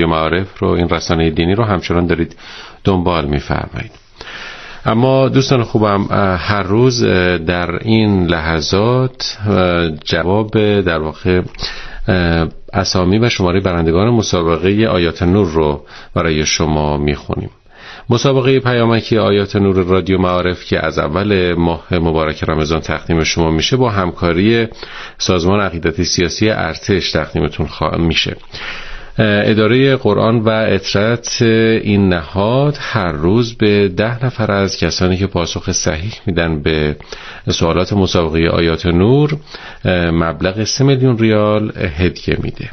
معارف رو، این رسانه دینی رو همچنان دارید دنبال می‌فرمایید. اما دوستان خوبم، هر روز در این لحظات جواب در واقع اسامی و شماره برندگان مسابقه آیات نور رو برای شما میخونیم. مسابقه پیامکی آیات نور رادیو معارف که از اول ماه مبارک رمضان تقدیم شما میشه، با همکاری سازمان عقیدت سیاسی ارتش تقدیمتون میشه. اداره قرآن و اطرت این نهاد هر روز به 10 نفر از کسانی که پاسخ صحیح میدن به سوالات مسابقه آیات نور مبلغ 3 میلیون ریال هدیه میده.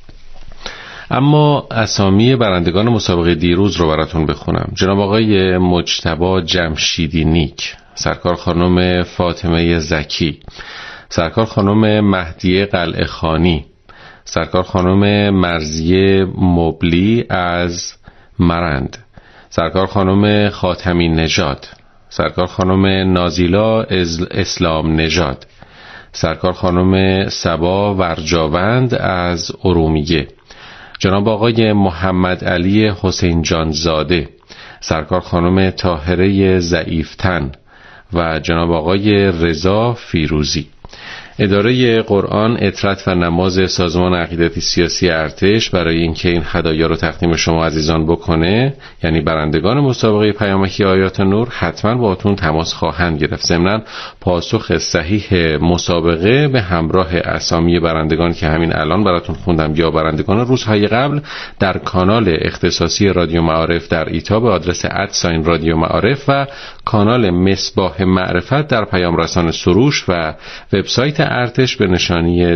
اما اسامی برندگان مسابقه دیروز رو براتون بخونم. جناب آقای مجتبی جمشیدی نیک، سرکار خانم فاطمه زکی، سرکار خانم مهدیه قلعه خانی، سرکار خانم مرزیه مبلی از مرند، سرکار خانم خاتمی نژاد، سرکار خانم نازیلا اسلام نژاد، سرکار خانم صبا ورجاوند از ارومیه، جناب آقای محمد علی حسین جانزاده، سرکار خانم طاهره ضعیفتن و جناب آقای رضا فیروزی. اداره قرآن، اطرت و نماز سازمان عقیدت سیاسی ارتش برای اینکه این هدایا رو تقدیم شما عزیزان بکنه، یعنی برندگان مسابقه پیامکی آیات نور، حتما باهاتون تماس خواهند گرفت. ضمناً پاسخ صحیح مسابقه به همراه اسامی برندگان که همین الان براتون خوندم یا برندگان روزهای قبل در کانال اختصاصی رادیو معارف در ایتا به آدرس @رادیو معارف و کانال مصباح معرفت در پیام رسان سروش و وبسایت ارتش به نشانی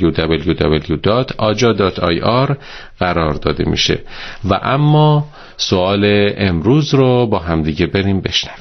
www.aja.ir قرار داده میشه. و اما سوال امروز رو با همدیگه بریم بشنویم.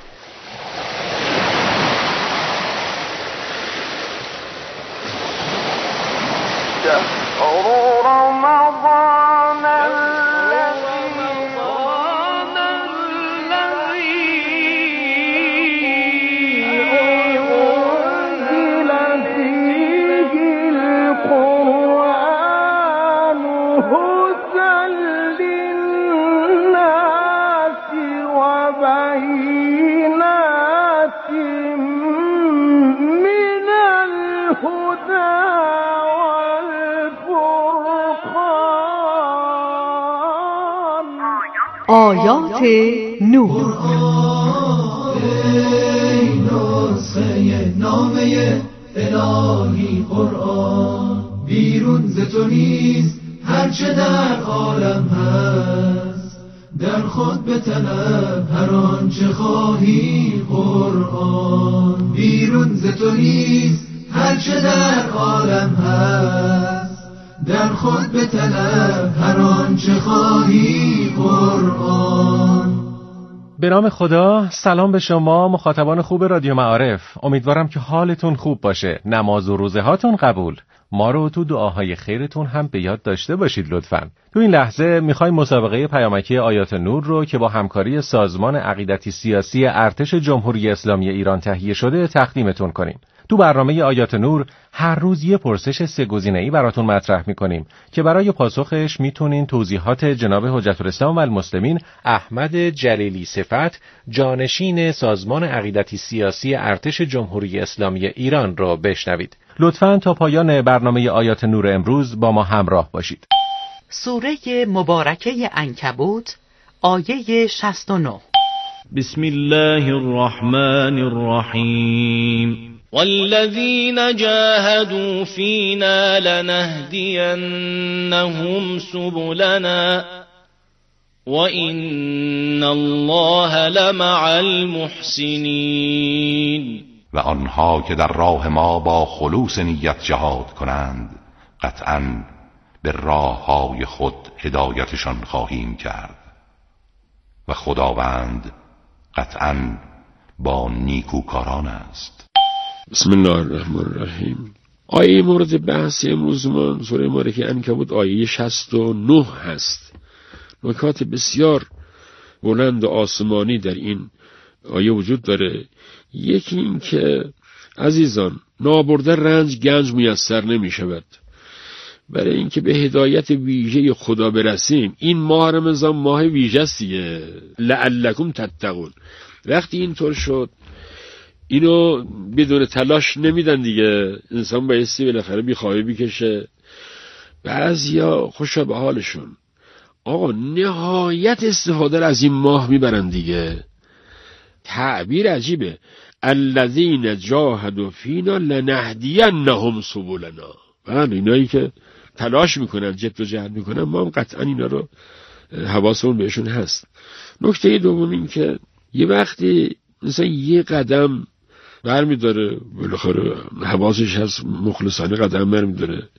آیات نور. ای نسخه نامه الهی قرآن، بیرون ز تو نیست هرچه در عالم هست، در خود بطلب هر آنچه خواهی قرآن. بیرون ز تو نیست هرچه در عالم هست، در خود بطلب هر آنچه خواهی قرآن. به نام خدا. سلام به شما مخاطبان خوب رادیو معارف. امیدوارم که حالتون خوب باشه، نماز و روزه هاتون قبول. ما رو تو دعاهای خیرتون هم به یاد داشته باشید لطفاً. تو این لحظه میخوایم مسابقه پیامکی آیات نور رو که با همکاری سازمان عقیدتی سیاسی ارتش جمهوری اسلامی ایران تهیه شده تقدیمتون کنیم. تو برنامه آیات نور هر روز یه پرسش 3 گزینه‌ای براتون مطرح می‌کنیم که برای پاسخش میتونین توضیحات جناب حجت الاسلام و المسلمین احمد جلیلی صفت، جانشین سازمان عقیدتی سیاسی ارتش جمهوری اسلامی ایران را بشنوید. لطفاً تا پایان برنامه آیات نور امروز با ما همراه باشید. سوره مبارکه عنکبوت آیه 69. بسم الله الرحمن الرحیم. والذین جاهدوا فینا لنهدینهم سبلنا وإن الله لمع المحسنین. و آنها که در راه ما با خلوص نیت جهاد کنند قطعاً به راه‌های خود هدایتشان خواهیم کرد و خداوند قطعاً با نیکوکاران است. بسم الله الرحمن الرحیم. آیه مورد بحث امروزمان سوره مبارکه عنکبوت آیه 69 هست. نکات بسیار بلند و آسمانی در این آیه وجود داره. یکی این که عزیزان، نابرده رنج گنج میسر نمی شود برای اینکه به هدایت ویژه خدا برسیم. این ماه رمضان ماه ویژه است دیگه، لعلکم تتقون. وقتی اینطور شد اینو بدون تلاش نمیدن دیگه، انسان بایستی بالاخره بیخواهی بکشه. بعضیا خوشا به حالشون، آقا نهایت استفاده از این ماه میبرن دیگه. تعبیر عجیبه، الذین جاهدوا فینا لنهدینهم سبلنا. بله، اینایی که تلاش میکنن، جد و جهد میکنن، ما هم قطعا اینا رو حواسمون بهشون هست. نکته دوم این که یه وقتی مثلا یه قدم برمیداره، بالاخره حواسش هست، مخلصانه قدم برمیداره،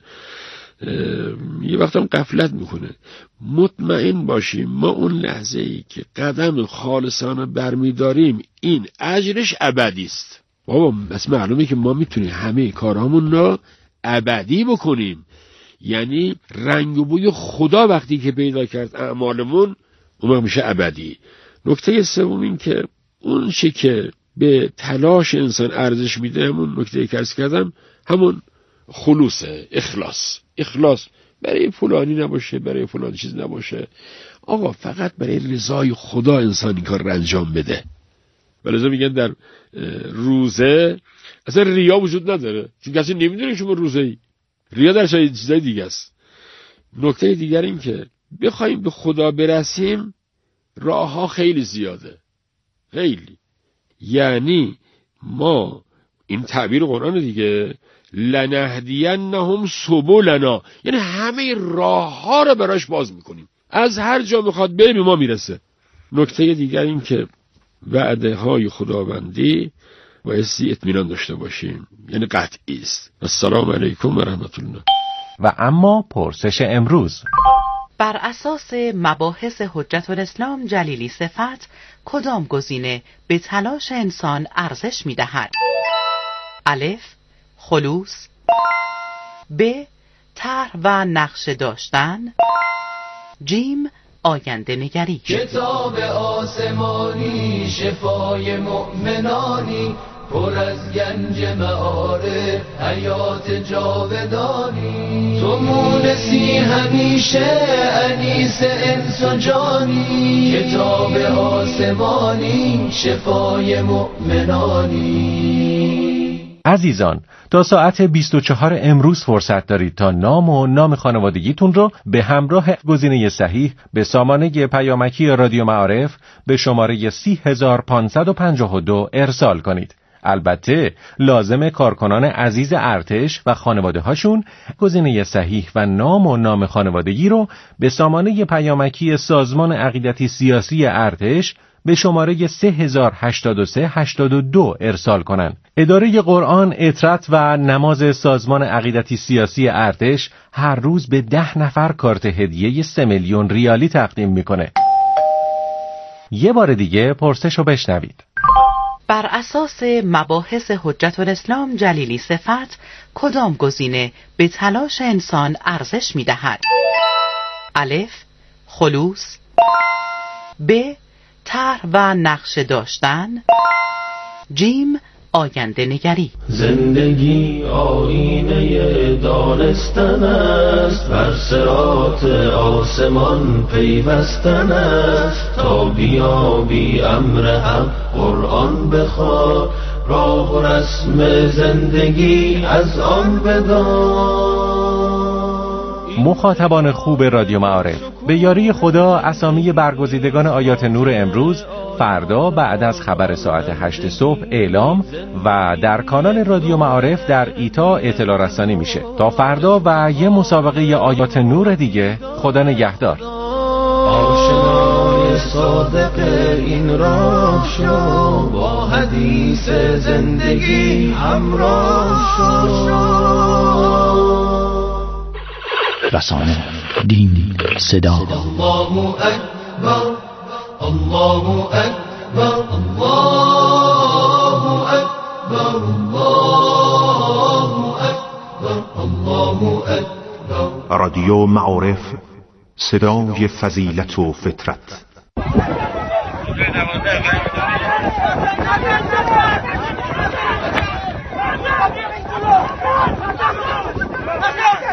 یه وقت هم غفلت میکنه. مطمئن باشیم ما اون لحظه ای که قدم خالصانه برمیداریم این اجرش ابدی است. بابا بس معلومه که ما میتونیم همه کارهامون رو ابدی بکنیم، یعنی رنگ و بوی خدا وقتی که پیدا کرد اعمالمون اون میشه ابدی. نکته سوم این که اون چه که به تلاش انسان ارزش میده، همون نکته که عرض کردم، همون خلوصه، اخلاص برای فلانی نباشه، برای فلان چیز نباشه، آقا فقط برای رضای خدا انسان این کار رو انجام بده. ولذا میگن در روزه اصلا ریا وجود نداره، چون کسی نمیدونه شما روزه ای. ریا در چیزای دیگه است. نکته دیگر این که بخوایم به خدا برسیم راه ها خیلی زیاده، خیلی. یعنی ما این تعبیر قرآن دیگه، لنهدینهم سبلنا، یعنی همه راه ها رو براش باز میکنیم، از هر جا میخواد بریم ما میرسه. نکته دیگر این که وعده های خداوندی بایستی اطمینان داشته باشیم، یعنی قطعی است. السلام علیکم و رحمت الله. و اما پرسش امروز: بر اساس مباحث حجت الاسلام جلیلی صفت کدام گزینه به تلاش انسان ارزش می‌دهد؟ الف خلوص، ب طرح و نقشه داشتن، جیم آینده نگری. کتاب آسمانی شفای مؤمنانی، پر از گنج معارف حیات جاودانی، تو مونسی همیشه انیس انس و جانی، کتاب آسمانی شفای مؤمنانی. عزیزان، تا ساعت 24 امروز فرصت دارید تا نام و نام خانوادگیتون رو به همراه گزینه صحیح به سامانه پیامکی رادیو معارف به شماره 30552 ارسال کنید. البته لازم کارکنان عزیز ارتش و خانواده هاشون گزینه صحیح و نام خانوادگی رو به سامانه پیامکی سازمان عقیدتی سیاسی ارتش به شماره 308382 ارسال کنند. اداره قرآن، اطرت و نماز سازمان عقیدتی سیاسی ارتش هر روز به 10 نفر کارت هدیه 3 میلیون ریالی تقدیم میکنه. یه بار دیگه پرسشو بشنوید. بر اساس مباحث حجت الاسلام جلیلی صفت کدام گزینه به تلاش انسان ارزش می‌دهد؟ الف خلوص، ب طرح و نقشه داشتن، جیم آینده نگری. زندگی آینه دانستن است، بر صراط آسمان پیوستن است، تا بیابی امر حق قرآن بخوان، راه و رسم زندگی از آن بدان. مخاطبان خوب رادیو معارف، به یاری خدا اسامی برگزیدگان آیات نور امروز فردا بعد از خبر ساعت 8 صبح اعلام و در کانال رادیو معارف در ایتا اطلاع رسانی میشه. تا فردا و یه مسابقه آیات نور دیگه، خدا نگهدار. آشنای صادق این راه شو، با حدیث زندگی همراه شو. رسانه، دین، صدا. الله اکبر، الله اکبر، الله اکبر، الله اکبر، الله اکبر. رادیو معارف، صدای فضیلت و فطرت.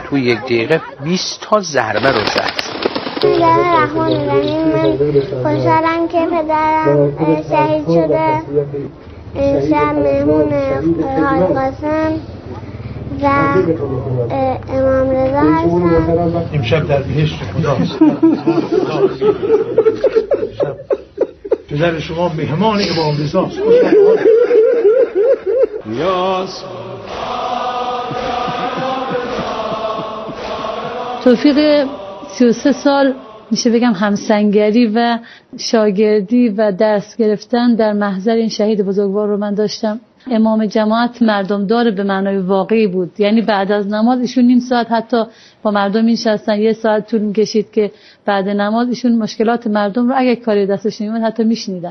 تو یک دقیقه 20 تا ضربه رو زد. رحمان الرحیم، من خوشحالم که پدرم شهید شده. امشب مهمون حاج قاسم و امام رضا هستم. امشب در بهشت خداست. پدر شما مهمان امام رضاست. نیاز توفیق 33 سال میشه بگم همسنگری و شاگردی و درس گرفتن در محضر این شهید بزرگوار رو من داشتم. امام جماعت مردم داره به معنای واقعی بود، یعنی بعد از نماز ایشون نیم ساعت حتی با مردم میشستن، 1 ساعت طول میکشید که بعد نماز ایشون مشکلات مردم رو اگه کاری دستش نمیاد حتی میشنیدن.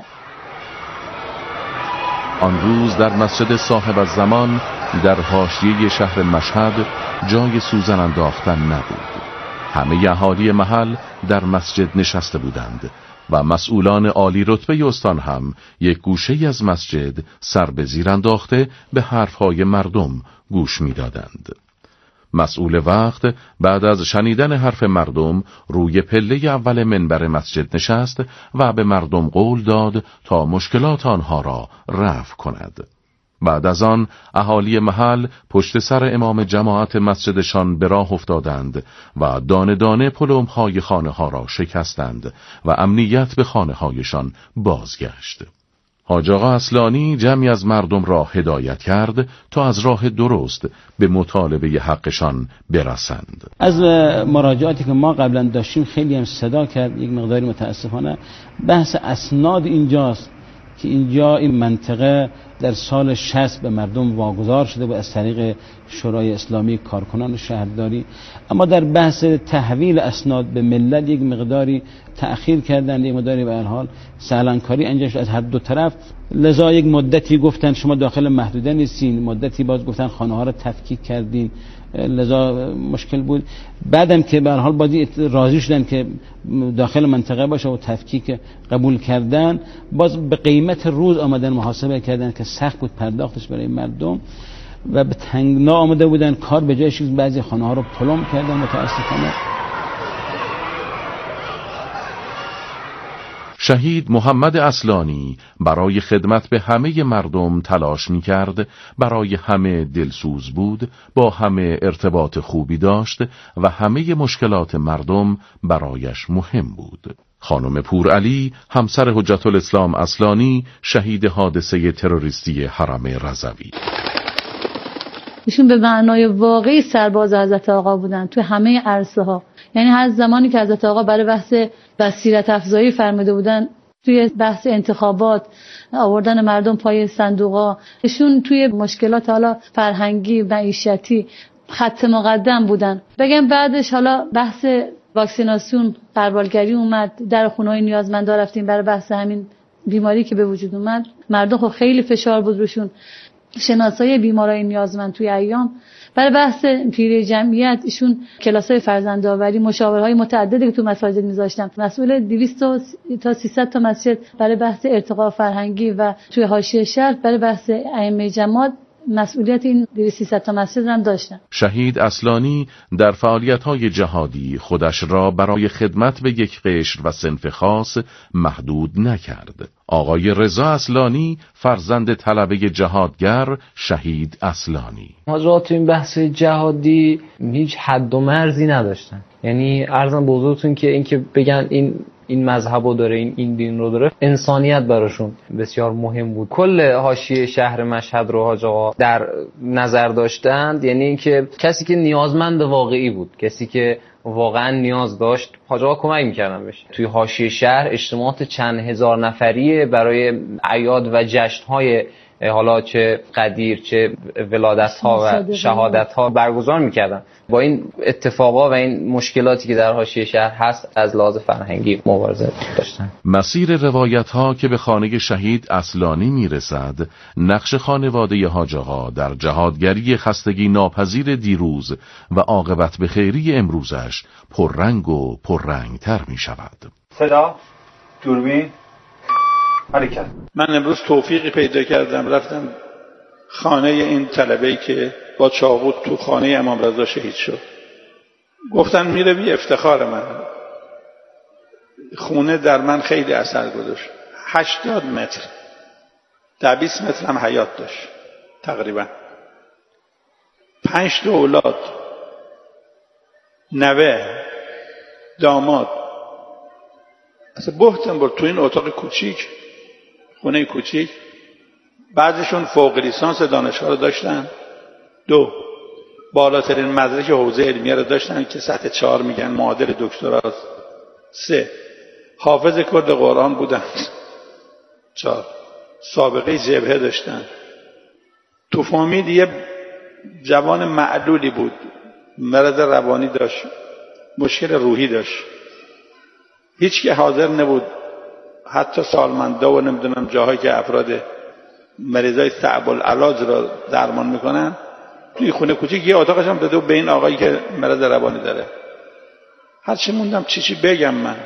آن روز در مسجد صاحب الزمان در حاشیه شهر مشهد جای سوزن انداختن نبود. همه اهالی محل در مسجد نشسته بودند و مسئولان عالی رتبه استان هم یک گوشه از مسجد سر به زیر انداخته به حرفهای مردم گوش می‌دادند. مسئول وقت بعد از شنیدن حرف مردم روی پله اول منبر مسجد نشست و به مردم قول داد تا مشکلات آنها را رفع کند. بعد از آن اهالی محل پشت سر امام جماعت مسجدشان به راه افتادند و دانه دانه پلمب‌های خانه‌ها را شکستند و امنیت به خانه‌هایشان بازگشت. حاج آقا اصلانی جمعی از مردم را هدایت کرد تا از راه درست به مطالبه حقشان برسند. از مراجعاتی که ما قبلا داشتیم خیلی هم صدا کرد، یک مقداری متاسفانه بحث اسناد اینجاست که اینجا این منطقه در سال 60 به مردم واگذار شده و از طریق شورای اسلامی کارکنان شهرداری، اما در بحث تحویل اسناد به ملت یک مقداری تأخیر کردن، یک مقداری به هر حال سهلانکاری انجام شد از هر دو طرف. لذا یک مدتی گفتن شما داخل محدوده نیستین، مدتی باز گفتن خانه ها را تفکیک کردین، لذا مشکل بود. بعدم که به هر حال بازی راضی شدن که داخل منطقه باشه و تفکیک قبول کردن، باز به قیمت روز آمدن محاسبه کردن که سخت بود پرداختش برای مردم و به تنگنا آمده بودن. کار به جایش بعضی خانه ها رو پلم کردن متاسفانه. شهید محمد اصلانی برای خدمت به همه مردم تلاش می کرد، برای همه دلسوز بود، با همه ارتباط خوبی داشت و همه مشکلات مردم برایش مهم بود. خانم پورعلی همسر حجت الاسلام اصلانی شهید حادثه تروریستی حرم رضوی. ایشون به معنای واقعی سرباز حضرت آقا بودن تو همه عرصه ها. یعنی هر زمانی که حضرت آقا برای بحث بصیرت افزایی فرموده بودن، توی بحث انتخابات آوردن مردم پای صندوقا، ایشون توی مشکلات حالا فرهنگی معیشتی خط مقدم بودن. بگم بعدش حالا بحث واکسیناسیون غربالگری اومد، در خونه‌های نیازمندا رفتیم برای بحث همین بیماری که به وجود اومد. مردم خب خیلی فشار بود روشون. شناسایی بیمارای نیازمند توی ایام برای بحث پیری جمعیت ایشون کلاسای فرزندآوری، مشاورهای متعددی که تو مساجد میذاشتن، مسئول 200 تا 300 تا مسجد برای بحث ارتقاء فرهنگی و توی حاشیه شهر برای بحث ائمه جماعت مسئولیت این 200 تا مسجد هم داشتن. شهید اصلانی در فعالیت‌های جهادی خودش را برای خدمت به یک قشر و صنف خاص محدود نکرد. آقای رضا اصلانی فرزند طلبه جهادگر شهید اصلانی. حاجات این بحث جهادی هیچ حد و مرزی نداشتن. یعنی عرضم به حضورتون که اینکه بگن این مذهبو داره، این دین رو داره، انسانیت براشون بسیار مهم بود. کل حاشیه شهر مشهد رو حاج آقا در نظر داشتند، یعنی اینکه کسی که نیازمند واقعی بود، کسی که واقعا نیاز داشت، حاج آقا کمک می‌کردن بهش. توی حاشیه شهر اجتماعات چند هزار نفری برای اعیاد و جشن‌های حالا چه قدیر چه ولادت‌ها و شهادت‌ها برگزار می‌کردن. با این اتفاقا و این مشکلاتی که در حاشیه شهر هست از لحاظ فرهنگی مبارزه داشتن. مسیر روایت‌ها که به خانه شهید اصلانی میرسد، نقش خانواده حاج آقا در جهادگری خستگی ناپذیر دیروز و عاقبت به خیری امروزش پررنگ و پررنگتر می‌شود. صدا، دوربین، حرکت. من امروز توفیقی پیدا کردم، رفتم خانه این طلبه‌ای که با چاقو تو خانه امام رضا شهید شد. گفتن میره بی افتخار من. خونه در من خیلی اثر گذاشت. 80 متر در 20 متر هم حیاط داشت تقریبا. 5 اولاد، نوه، داماد. اصلا بهتن برد تو این اتاق کوچیک، خونه کوچیک. بعضشون فوق لیسانس دانشگاه رو داشتن. 2 بالاترین مدرک حوزه علمیه رو داشتن که سطح 4 میگن، معادل دکتراست. 3 حافظ کل قرآن بودن. 4 سابقه جبهه داشتن. تو فامیل یه جوان معلولی بود، مرض روانی داشت، مشکل روحی داشت. هیچ که حاضر نبود، حتی سالمندا و نمیدونم جاهایی که افراد مریضای صعب العلاج را درمان میکنن، توی خونه کوچیک یه اتاقش هم داده به این آقایی که مرض روانی داره. هرچی موندم چی بگم، من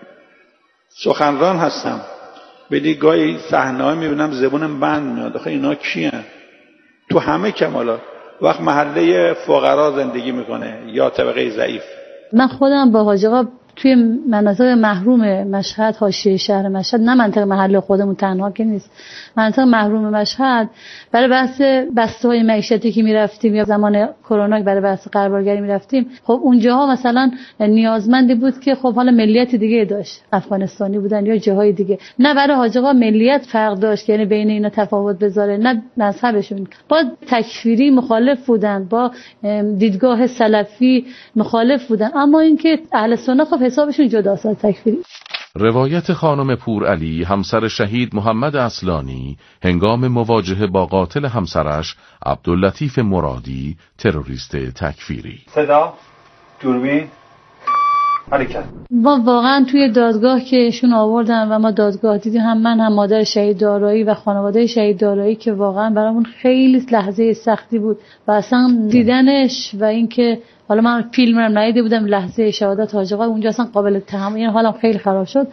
سخنران هستم، ولی گاهی صحنه‌ها میبینم زبونم بند میاد. آخه اینا کیان؟ تو همه کمالات. وقت محله فقرا زندگی میکنه یا طبقه ضعیف. من خودم با حاج آقا توی مناطق محروم مشهد، حاشیه شهر مشهد، نه منطقه محل خودمون تنها که نیست، منطقه محروم مشهد، برای بحث بسته‌های معیشتی که میرفتیم یا زمان کرونا برای بحث قربالگری میرفتیم، خب اونجاها مثلا نیازمندی بود که خب حالا ملیت دیگه داشت، افغانستانی بودن یا جاهای دیگه. نه برای حاج آقا ملیت فرق داشت، یعنی بین اینا تفاوت بذاره، نه مذهبشون. با تکفیری مخالف بودن، با دیدگاه سلفی مخالف بودن، اما اینکه اهل سنت خب حسابشون جداست از تکفیری. روایت خانم پورعلی، همسر شهید محمد اصلانی، هنگام مواجهه با قاتل همسرش عبداللطیف مرادی، تروریست تکفیری. صدا، دوربین، حرکت. ما واقعا توی دادگاه که ایشون آوردن و ما دادگاه دیدیم، هم من هم مادر شهید دارایی و خانواده شهید دارایی، که واقعا برامون خیلی لحظه سختی بود و اصلا دیدنش و اینکه حالا من فیلم رو ندیده بودم، لحظه شهادت حاج آقا اونجا اصلا قابل تحمل، یعنی حالم خیلی خراب شد.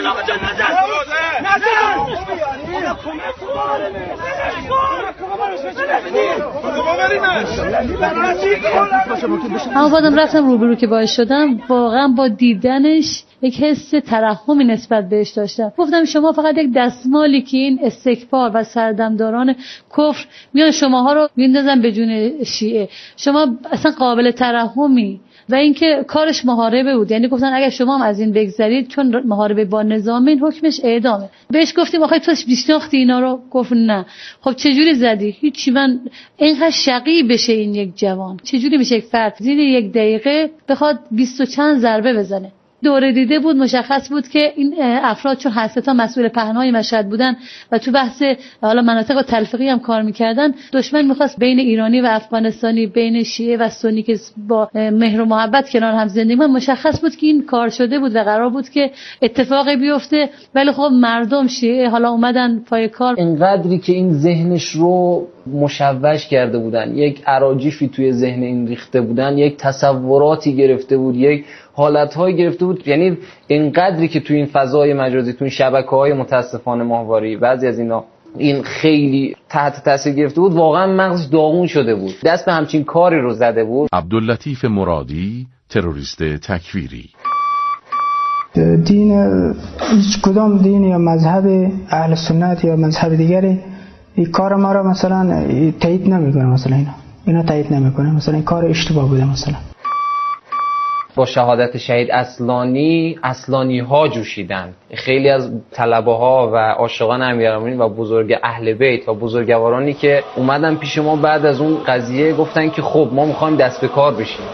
اما بعدم رفتم روبرو که باعث شدم، واقعا با دیدنش یک حس ترحمی نسبت بهش داشتم. گفتم شما فقط یک دستمالی که این استکبار و سردمداران کفر میان شماها رو میندازن به جون شیعه، شما اصلا قابل ترحمی. و اینکه کارش محاربه بود، یعنی گفتن اگر شما هم از این بگذرید، چون محاربه با نظام، این حکمش اعدامه. بهش گفتیم آخه تو میشناختی اینا رو؟ گفت نه. خب چجوری زدی؟ هیچی. من اینقدر شقی بشه این یک جوان، چجوری میشه یک فرد زیر یک دقیقه بخواد 20 و چند ضربه بزنه؟ دوره دیده بود، مشخص بود که این افراد چون هسته مسئول پهنای مشهد بودن و تو بحث حالا مناطق تلفیقی هم کار میکردن، دشمن میخواست بین ایرانی و افغانستانی، بین شیعه و سنی که با مهر و محبت کنار هم زندگی کنن، مشخص بود که این کار شده بود و قرار بود که اتفاقی بیفته. ولی خب مردم شیعه حالا اومدن پای کار. اینقدری که این ذهنش رو مشوش کرده بودن، یک اراجیفی توی ذهن این ریخته بودن، یک تصوراتی گرفته بود، یک حالت‌هایی گرفته بود. یعنی اینقدری که توی این فضای مجازی، توی این شبکه‌های متاسفانه ماهواری، بعضی از اینا این خیلی تحت تاثیر گرفته بود، واقعا مغزش داغون شده بود، دست به همچین کاری رو زده بود. عبداللطیف مرادی، تروریست تکفیری. دین هیچ کدام دین یا مذهب اهل سنت یا مذهب دیگری این کار ما را مثلا تایید نمیکنه، مثلا اینا تایید نمیکنه، مثلا این کار اشتباه بوده. مثلا با شهادت شهید اصلانی ها جوشیدن. خیلی از طلبه ها و عاشقان امیرالمومنین و بزرگ اهل بیت و بزرگوارانی که اومدن پیش ما بعد از اون قضیه گفتن که خب ما میخوایم دست به کار بشیم.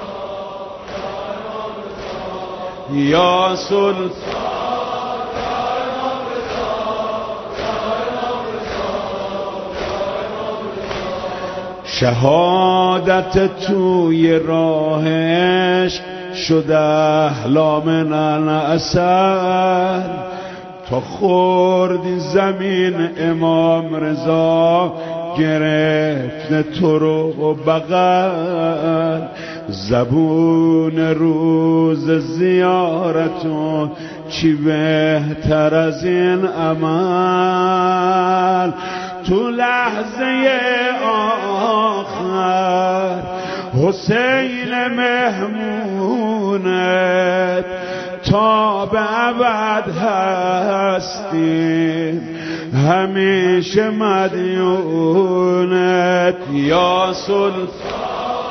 یا سلطان شهادت توی راهش شده احلام اثر، تا خوردی زمین امام رضا گرفت تو رو بغل، زبون روز زیارتون چی بهتر از این عمل، تو لحظه آخر حسین مهمونت تا به ابد هستیم همیشه مدیونت یا سلطان.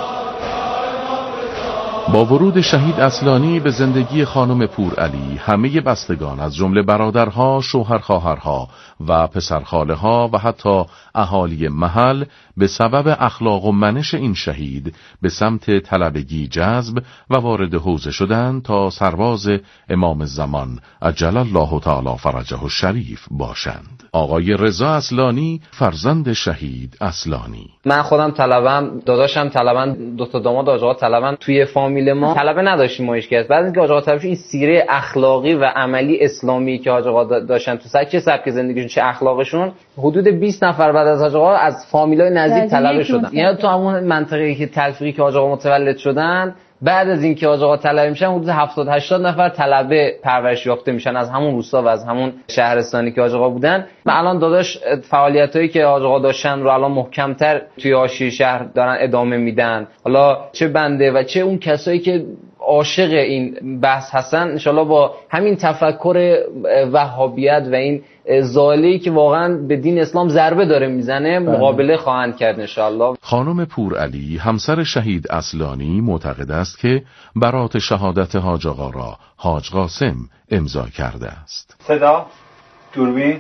با ورود شهید اصلانی به زندگی خانم پورعلی همه بستگان از جمله برادرها، شوهر خواهرها و پسرخاله ها و حتی اهالی محل به سبب اخلاق و منش این شهید به سمت طلبگی جذب و وارد حوزه شدند تا سرباز امام زمان عجل الله تعالی فرجه الشریف باشند. آقای رضا اصلانی فرزند شهید اصلانی. من خودم طلبم، داداشم طلبن، دو تا داماد آقا طلبن. توی فامیل ما طلبه نداشتیم ما هیچ کس. بعد اینکه آقا طلبش این سیره اخلاقی و عملی اسلامی که آقا داشتن تو چه سبک زندگیشون چه اخلاقشون، حدود 20 نفر بعد از آقا از فامیلای نزدیک طلبه شدن. یعنی تو همون منطقه‌ای که تلفیقی که آقا متولد شدن، بعد از اینکه آقا طلبه میشن حدود 70-80 نفر طلبه پرورش یافته میشن از همون روستا و از همون شهرستانی که آقا بودن. الان داداش فعالیتایی که آقا داشتن رو الان محکم‌تر توی حاشیه شهر دارن ادامه میدن. حالا چه بنده و چه اون کسایی که عاشق این بحث هستن، انشالله با همین تفکر وهابیت و این زاله‌ای که واقعا به دین اسلام ضربه داره میزنه مقابله خواهند کرد انشالله. خانم پورعلی همسر شهید اصلانی معتقد است که برات شهادت حاج آقا را حاج قاسم امضا کرده است. صدا، دوربین،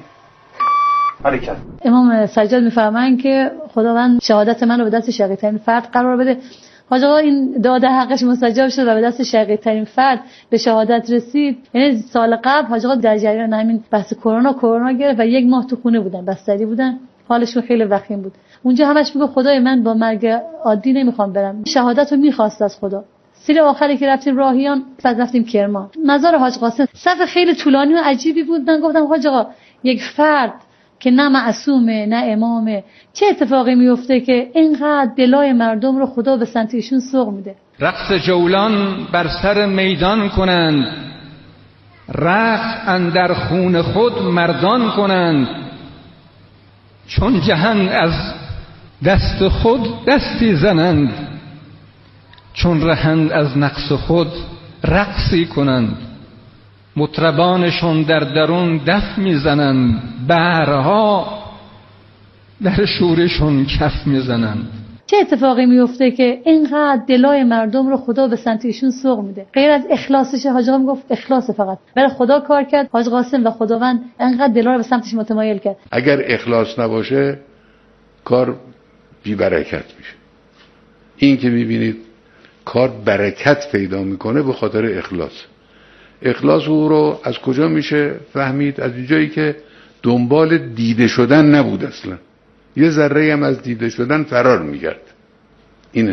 حرکت. امام سجاد میفرمایند که خداوند شهادت من رو به دست شقی‌ترین فرد قرار بده. حاج آقا این داده حقش مستجاب شد و به دست شقی‌ترین فرد به شهادت رسید. یعنی سال قبل حاج آقا در جریان همین بحث کرونا گرفت و 1 ماه تو خونه بودن، بستری بودن، حالشون خیلی وخیم بود. اونجا همش میگه خدای من با مرگ عادی نمیخوام برم، شهادت رو میخواست از خدا. سیر آخری که رفتیم راهیان، بعد رفتیم کرمان، مزار حاج قاسم. صف خیلی طولانی و عجیبی بود. من گفتم حاج آقا یک فرد که نه معصومه نه امامه، چه اتفاقی میفته که اینقدر دلای مردم رو خدا به سمت ایشون سوق میده؟ رقص جولان بر سر میدان کنند، رقص اندر خون خود مردان کنند، چون جهان از دست خود دستی زنند، چون رهند از نقص خود رقصی کنند. مطربانشون در درون دف میزنند، بهرها در شورشون کف میزنند. چه اتفاقی میفته که اینقدر دلای مردم رو خدا به سمت ایشون سوق میده؟ غیر از اخلاصش، حاج آقا میگفت اخلاص فقط برای خدا کار کرد حاج قاسم و خداوند اینقدر دلا رو به سمتش متمایل کرد. اگر اخلاص نباشه کار بی برکت میشه. این که میبینید کار برکت پیدا میکنه به خاطر اخلاص. اخلاص او رو از کجا میشه فهمید؟ از جایی که دنبال دیده شدن نبود، اصلا یه ذره هم از دیده شدن فرار میکرد. اینه،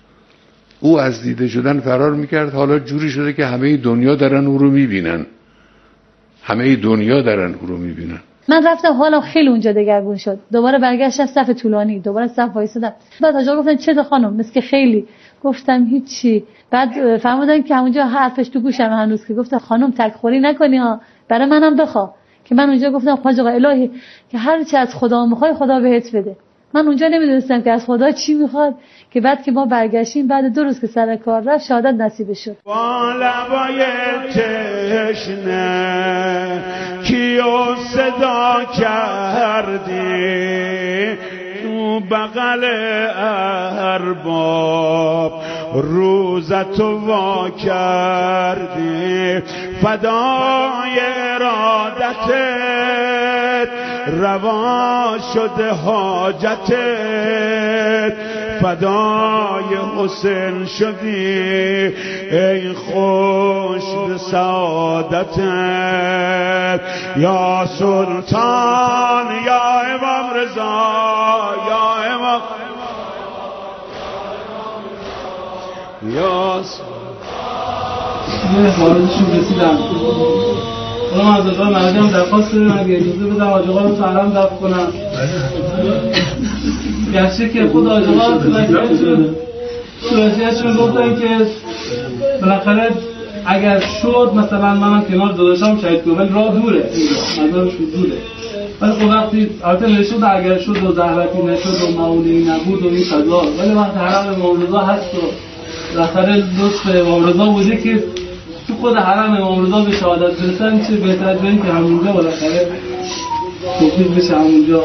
او از دیده شدن فرار میکرد. حالا جوری شده که همه دنیا دارن او رو میبینن، همه دنیا دارن او رو میبینن. من رفتم حالم خیلی اونجا دگرگون شد. دوباره برگشتم صف طولانی، دوباره صف وایسادم. بعد آقا گفتن چه خانم؟ مثل خیلی گفتم هیچی. بعد فهمیدم که اونجا حرفش تو گوشم هنوز که گفت خانم تکخوری نکنی ها، برای منم بخوا. که من اونجا گفتم حاج آقا الهی که هر چی از خدا میخوای خدا بهت بده. من اونجا نمیدونستم که از خدا چی میخواد، که بعد که ما برگشتیم بعد 2 روز که سر کار رفت شهادت نصیب شد. با لبای تشنه کیو صدا کردی، تو بغل ارباب روزتو وا کردی، فدای ارادتت روا شده حاجتت، فدای حسین شدی ای خوش به سعادتت، یا سلطان یا امام رضا یا امام یا مواردشون رسیدم. اونم از آقا مرجم درخواست داریم اگه اجازه بدم حاج آقا رو سلام دفع کنم. گرچه که خود حاج آقا تو وضعیتشون گفتن که بالاخره اگر شد مثلا منم کنار داداشم شهید کنم، راه دوره، مزارشون دوره، ولی خب وقتی البته نشد اگر شد و زحمتی نشد و معونی نبود و این قضا، ولی وقتی حرم امام رضا هست و بالاخره لطف امام رضا بوده که تو خود حرم امام رضا به شهادت برسن، چه بهتر از این که همونجا بالاخره توفیق بشه همونجا.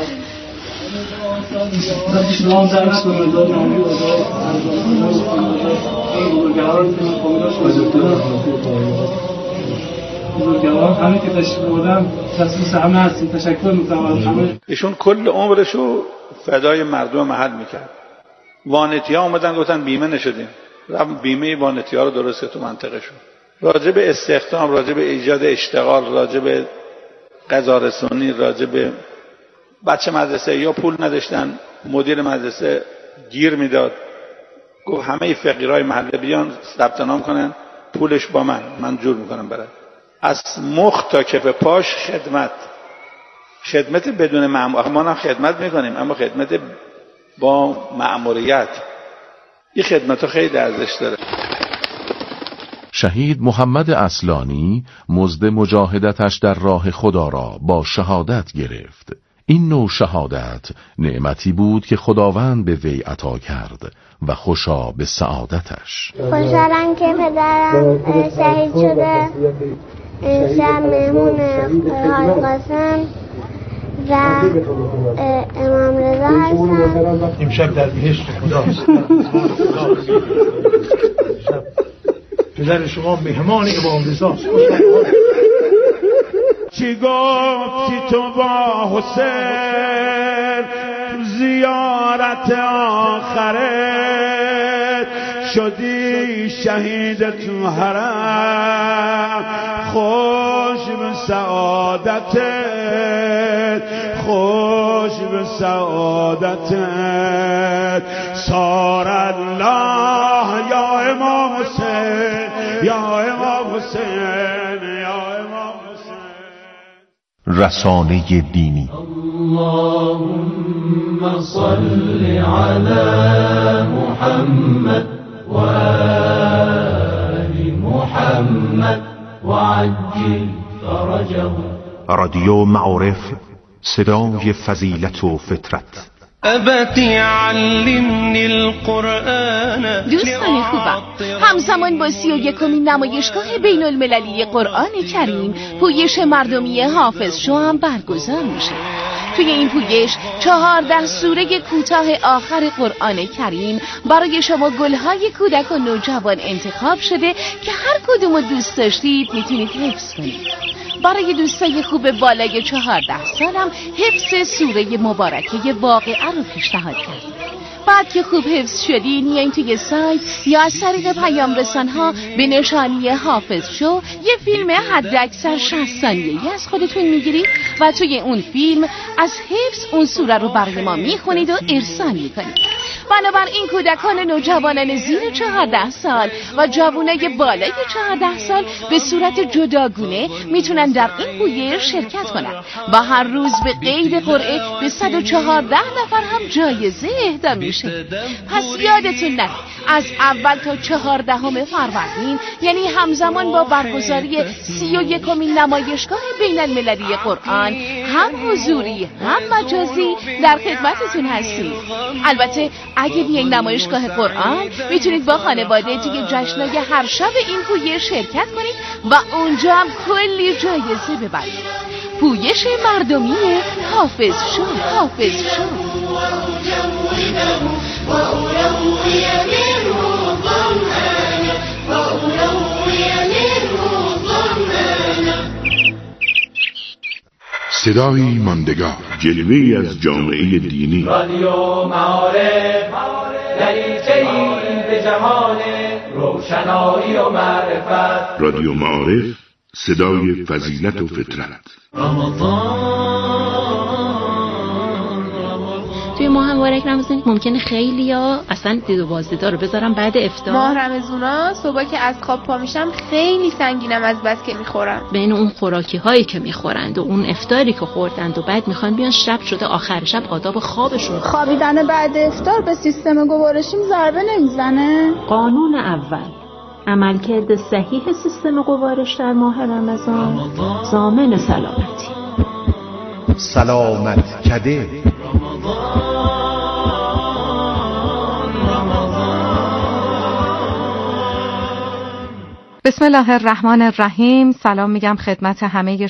نام درست کنم رضا نامی و بزرگواران که من کاملاش واجب بزرگواران همه که تشریف بودن تصویص همه هستیم، تشکر میکنم از همه. ایشون کل عمرشو فدای مردم محل میکرد. وانتی ها اومدن گفتن بیمه نشدیم، رفت بیمه وانتی ها رو درست تو منطقه شد. راجع به استخدام، راجع به ایجاد اشتغال، راجع به غذا رسانی، راجع به بچه مدرسه یا پول نداشتن، مدیر مدرسه گیر میداد، گفت همه فقیرای محله بیان ثبت نام کنن، پولش با من جور میکنم برای از مخ تا کف پاش خدمت بدون مأمور. ما هم خدمت میکنیم اما خدمت با مأموریت، این خدمت ها خیلی ارزش داره. شهید محمد اصلانی مزد مجاهدتش در راه خدا را با شهادت گرفت. این نوع شهادت نعمتی بود که خداوند به وی عطا کرد و خوشا به سعادتش. خوشحالم که پدرم شهید شده، امشب مهمون حاج قاسم و امام رضا هستم. امشب در بهشت خداست. پدر شما مهمان امام رضاست. چی گفتی تو با حسین زیارت آخرت، شدی شهید تو حرم خوش به سعادتت، خوش به سعادتت. سار الله یا امام حسین، یا امام حسین، یا امام حسین. رسانه دینی. اللهم صل علی محمد و آل محمد و عجل فرجه. رادیو معارف، صدای فضیلت و فطرت. ابتی علمنی القرآن. دوستان خوبم، همزمان با 31مین نمایشگاه بین المللی قرآن کریم پویش مردمی حافظ شو هم برگزار میشه. توی این پویش 14 سوره کوتاه آخر قرآن کریم برای شما گلهای کودک و نوجوان انتخاب شده که هر کدوم رو دوست داشتید میتونید حفظ کنید. برای دوستای خوب بالای 14 سالم حفظ سوره مبارکه واقعه رو پیشنهاد کردیم. بعد که خوب حفظ شدین یا این توی سایت یا از طریق پیام رسان‌ها به نشانی حافظ شو یه فیلم حداکثر 60 ثانیه‌ای از خودتون میگیرید و توی اون فیلم از حفظ اون سوره رو برای ما میخونید و ارسال میکنید. بنابراین کودکان نوجوانان زیر 14 سال و جوانای بالای 14 سال به صورت جداگونه میتونن در این پویش شرکت کنن و هر روز به قید قرعه به 114 نفر هم جایزه اهدا میشه. پس یادتون نره از اول تا 14 فروردین، یعنی همزمان با برگزاری 31مین نمایشگاه بین المللی قرآن، هم حضوری هم مجازی در خدمتتون هستیم. البته اگه بیاین نمایشگاه قرآن میتونید با خانواده توی جشنای هر شب این پویش شرکت کنید و اونجا هم کلی جایزه ببرید. پویش مردمی حافظ شو، حافظ شو. صدایی ماندگار، جلوه‌ای از جامعه دینی. رادیو معارف، دریچه‌ای به جهان روشنایی و معرفت. رادیو معارف، صدای فضیلت و فطرت. توی ماه مبارک رمضان ممکنه خیلیا اصلا دید و بازدیدار رو بذارم بعد افطار. ماه رمضونا صبح که از خواب پا میشم خیلی سنگینم از بس که میخورم. بین اون خوراکی هایی که میخورند و اون افطاری که خوردند و بعد میخوان بیان شب شده آخر شب آداب خوابشون. خوابیدن بعد افطار به سیستم گوارشیم ضربه نمیزنه؟ قانون اول، عملکرد صحیح سیستم گوارش در ماه رمضان ضامن سلامتی. سلامت کده. بسم الله الرحمن الرحیم. سلام میگم خدمت همه